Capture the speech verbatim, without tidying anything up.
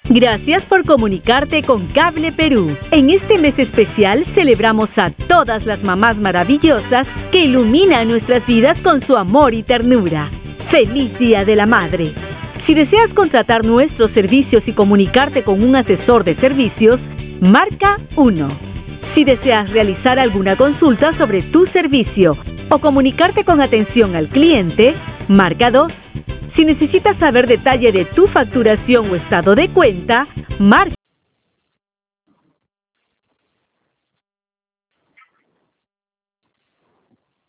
Gracias por comunicarte con Cable Perú. En este mes especial celebramos a todas las mamás maravillosas que iluminan nuestras vidas con su amor y ternura. ¡Feliz Día de la Madre! Si deseas contratar nuestros servicios y comunicarte con un asesor de servicios, marca uno. Si deseas realizar alguna consulta sobre tu servicio o comunicarte con atención al cliente, marca dos. Si necesitas saber detalle de tu facturación o estado de cuenta, marca